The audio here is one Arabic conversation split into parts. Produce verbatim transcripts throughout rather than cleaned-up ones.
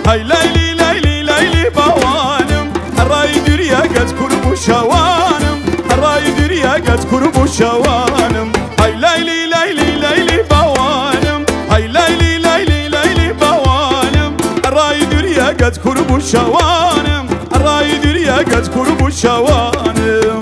هاي ليلي ليلي ليلي بوانم الراي دريا قد كرب شوانم الراي دريا قد كرب شوانم هاي ليلي ليلي ليلي بوانم هاي ليلي ليلي ليلي بوانم الراي دريا قد كرب شوانم الراي دريا قد كرب شوانم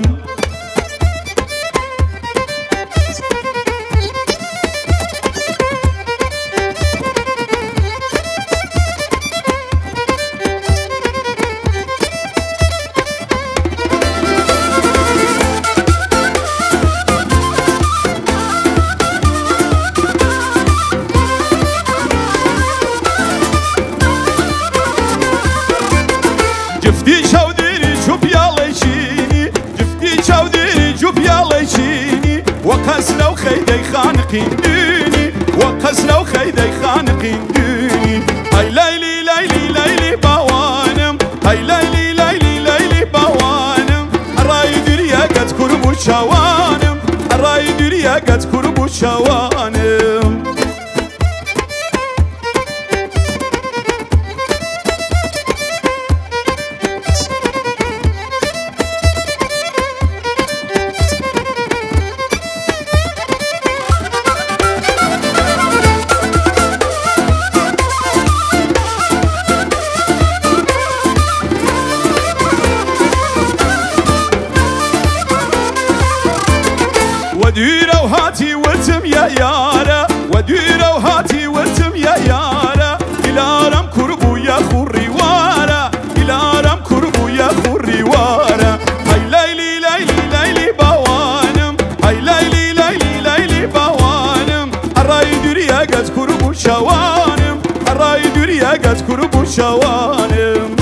جفتي شوديني شوف يا ليشيني جفتي شوديني شوف يا ليشيني وقسنا وخيدي خانقين ديني وقسنا وخيدي خانقين ديني هاي ليلي ليلي ليلي بوانم هاي ليلي ليلي ليلي بوانم الراي دريا قد كرب شوانم الراي دريا قد كرب شوانم وديرة وهاتي وتم يا يارا وديرة وهاتي وتم يا يارا إلى رم كربو يا خوري وارا إلى رم كربو يا خوري وارا هاي ليلي ليلي ليلي بوانم هاي ليلي ليلي ليلي بوانم الراي دريا قد كربو شوانم الراي دريا قد كربو شوانم